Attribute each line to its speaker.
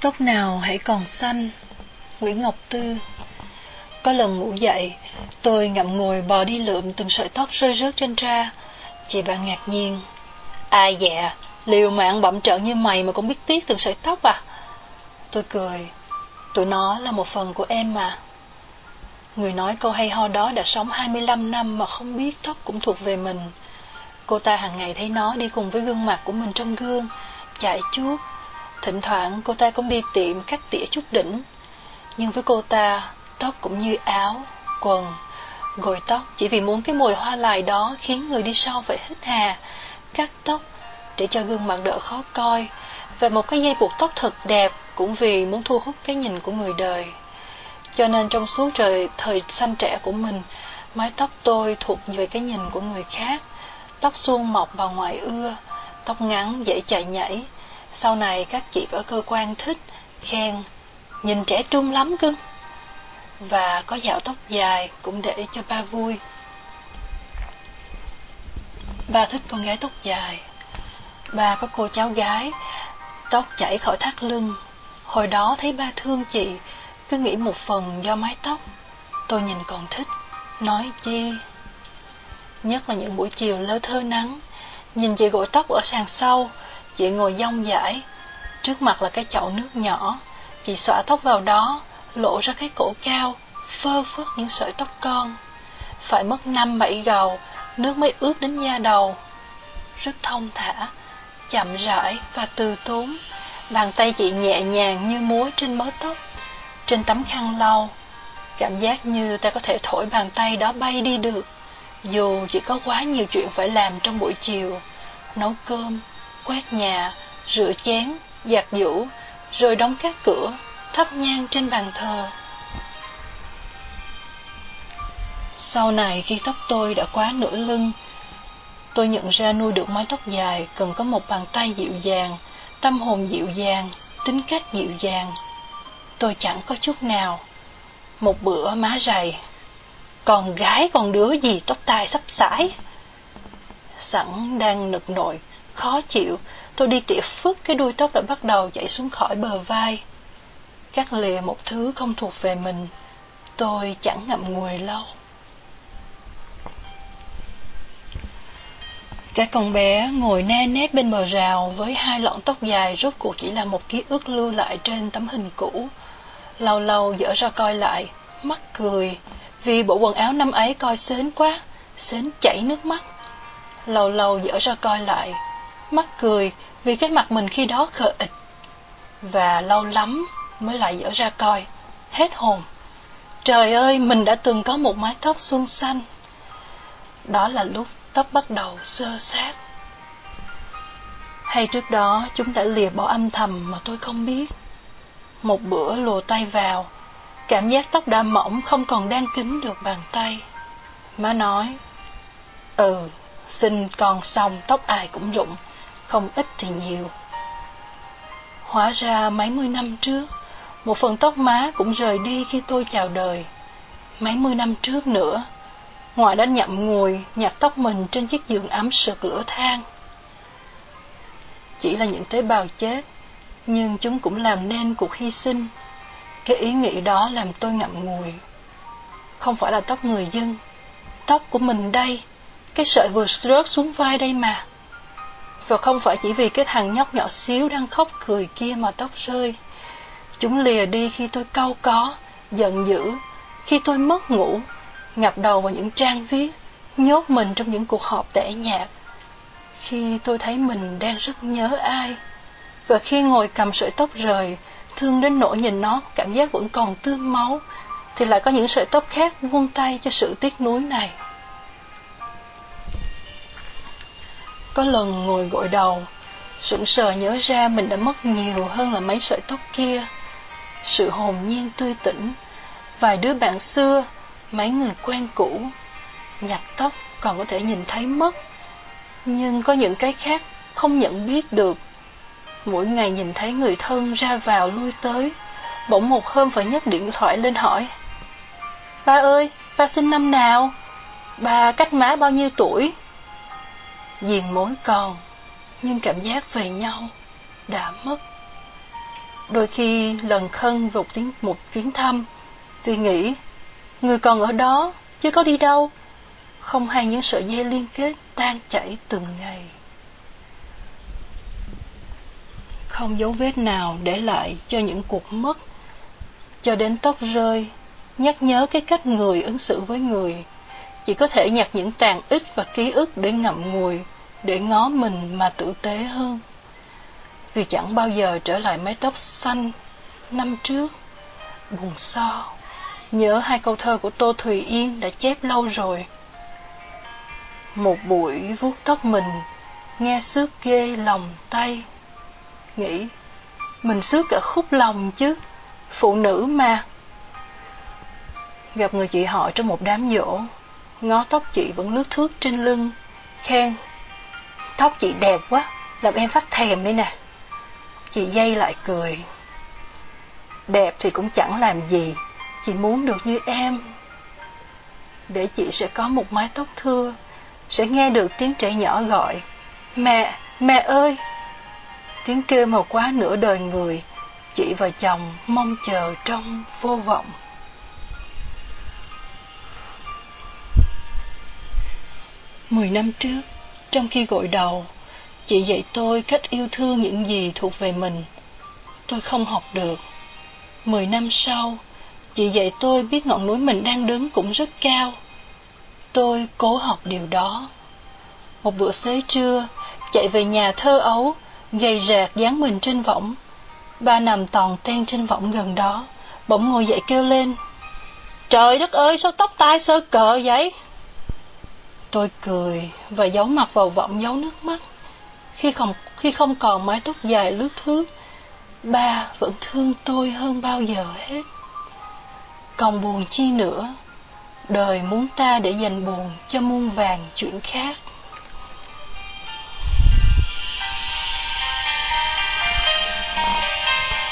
Speaker 1: Tóc nào hãy còn xanh. Nguyễn Ngọc Tư. Có lần ngủ dậy, tôi ngậm ngùi bò đi lượm từng sợi tóc rơi rớt trên ra. Chị bạn ngạc nhiên: ai dạ, liều mạng bặm trợn như mày mà cũng biết tiếc từng sợi tóc à? Tôi cười: tụi nó là một phần của em mà. Người nói câu hay ho đó đã sống 25 năm mà không biết tóc cũng thuộc về mình. Cô ta hàng ngày thấy nó đi cùng với gương mặt của mình trong gương, chải chuốt. Thỉnh thoảng cô ta cũng đi tiệm cắt tỉa chút đỉnh. Nhưng với cô ta, tóc cũng như áo, quần, gội tóc chỉ vì muốn cái mùi hoa lài đó khiến người đi sau phải hít hà, cắt tóc để cho gương mặt đỡ khó coi, và một cái dây buộc tóc thật đẹp cũng vì muốn thu hút cái nhìn của người đời. Cho nên trong suốt thời xanh trẻ của mình, mái tóc tôi thuộc về cái nhìn của người khác. Tóc suông mọc vào ngoài ưa, tóc ngắn dễ chạy nhảy. Sau này các chị ở cơ quan thích, khen: nhìn trẻ trung lắm cưng. Và có dạo tóc dài cũng để cho ba vui. Ba thích con gái tóc dài. Ba có cô cháu gái, tóc chảy khỏi thắt lưng. Hồi đó thấy ba thương chị, cứ nghĩ một phần do mái tóc. Tôi nhìn còn thích, nói chi. Nhất là những buổi chiều lơ thơ nắng, nhìn chị gội tóc ở sàn sau. Chị ngồi dong dãi, trước mặt là cái chậu nước nhỏ. Chị xõa tóc vào đó, lộ ra cái cổ cao, phơ phất những sợi tóc con. Phải mất 5-7 gầu, nước mới ướt đến da đầu. Rất thong thả, chậm rãi và từ tốn. Bàn tay chị nhẹ nhàng như múa trên mớ tóc, trên tấm khăn lau. Cảm giác như ta có thể thổi bàn tay đó bay đi được. Dù chỉ có quá nhiều chuyện phải làm trong buổi chiều: nấu cơm, quét nhà, rửa chén, giặt giũ, rồi đóng các cửa, thắp nhang trên bàn thờ. Sau này khi tóc tôi đã quá nửa lưng, tôi nhận ra nuôi được mái tóc dài cần có một bàn tay dịu dàng, tâm hồn dịu dàng, tính cách dịu dàng. Tôi chẳng có chút nào. Một bữa má rầy: còn gái còn đứa gì tóc tai sắp sải. Sẵn đang nực nội, khó chịu, tôi đi tỉa phức cái đuôi tóc đã bắt đầu chảy xuống khỏi bờ vai. Cắt lìa một thứ không thuộc về mình, tôi chẳng ngậm ngùi lâu. Cái con bé ngồi ne nét bên bờ rào với 2 lọn tóc dài rốt cuộc chỉ là một ký ức lưu lại trên tấm hình cũ. Lâu lâu dở ra coi lại, mắc cười, vì bộ quần áo năm ấy coi sến quá, sến chảy nước mắt. Lâu lâu dở ra coi lại, mắc cười, vì cái mặt mình khi đó khờ ịch. Và lâu lắm mới lại dở ra coi, hết hồn. Trời ơi, mình đã từng có một mái tóc xuân xanh. Đó là lúc tóc bắt đầu xơ xác. Hay trước đó chúng đã lìa bỏ âm thầm mà tôi không biết. Một bữa lùa tay vào, cảm giác tóc đã mỏng không còn đan kín được bàn tay. Má nói: sinh con xong tóc ai cũng rụng, không ít thì nhiều. Hóa ra mấy mươi năm trước, một phần tóc má cũng rời đi khi tôi chào đời. Mấy mươi năm trước nữa, ngoại đã nhậm ngùi nhặt tóc mình trên chiếc giường ấm sực lửa than. Chỉ là những tế bào chết, nhưng chúng cũng làm nên cuộc hy sinh. Cái ý nghĩ đó làm tôi ngậm ngùi. Không phải là tóc người dân, tóc của mình đây, cái sợi vừa rớt xuống vai đây mà. Và không phải chỉ vì cái thằng nhóc nhỏ xíu đang khóc cười kia mà tóc rơi. Chúng lìa đi khi tôi cau có, giận dữ, khi tôi mất ngủ, ngập đầu vào những trang viết, nhốt mình trong những cuộc họp tẻ nhạt. Khi tôi thấy mình đang rất nhớ ai, và khi ngồi cầm sợi tóc rời, thương đến nỗi nhìn nó cảm giác vẫn còn tươm máu, thì lại có những sợi tóc khác vươn tay cho sự tiếc nuối này. Có lần ngồi gội đầu, sững sờ nhớ ra mình đã mất nhiều hơn là mấy sợi tóc kia. Sự hồn nhiên tươi tỉnh, vài đứa bạn xưa, mấy người quen cũ. Nhặt tóc còn có thể nhìn thấy mất, nhưng có những cái khác không nhận biết được. Mỗi ngày nhìn thấy người thân ra vào lui tới, bỗng một hôm phải nhấc điện thoại lên hỏi: ba ơi, ba sinh năm nào? Ba cách má bao nhiêu tuổi? Diền mối còn, nhưng cảm giác về nhau đã mất. Đôi khi lần khân một chuyến thăm, tôi nghĩ, người còn ở đó, chứ có đi đâu. Không hay những sợi dây liên kết tan chảy từng ngày. Không dấu vết nào để lại cho những cuộc mất, cho đến tóc rơi, nhắc nhớ cái cách người ứng xử với người. Chỉ có thể nhặt những tàn ít và ký ức để ngậm ngùi, để ngó mình mà tử tế hơn. Vì chẳng bao giờ trở lại mái tóc xanh năm trước. Buồn so, nhớ hai câu thơ của Tô Thùy Yên đã chép lâu rồi. Một buổi vuốt tóc mình, nghe xước ghê lòng tay. Nghĩ, mình xước cả khúc lòng chứ, phụ nữ mà. Gặp người chị họ trong một đám giỗ, ngó tóc chị vẫn lướt thướt trên lưng, khen, tóc chị đẹp quá, làm em phát thèm đây nè. Chị dây lại cười, đẹp thì cũng chẳng làm gì, chị muốn được như em. Để chị sẽ có một mái tóc thưa, sẽ nghe được tiếng trẻ nhỏ gọi, mẹ, mẹ ơi. Tiếng kêu mà quá nửa đời người, chị và chồng mong chờ trong vô vọng. 10 năm trước, trong khi gội đầu, chị dạy tôi cách yêu thương những gì thuộc về mình. Tôi không học được. 10 năm sau, chị dạy tôi biết ngọn núi mình đang đứng cũng rất cao. Tôi cố học điều đó. Một bữa xế trưa, chạy về nhà thơ ấu, gầy rạc dán mình trên võng. Ba nằm tòn ten trên võng gần đó, bỗng ngồi dậy kêu lên, trời đất ơi, sao tóc tai sơ cờ vậy? Tôi cười và giấu mặt vào võng giấu nước mắt. Khi không còn mái tóc dài lướt thướt, ba vẫn thương tôi hơn bao giờ hết. Còn buồn chi nữa, đời muốn ta để dành buồn cho muôn vàn chuyện khác.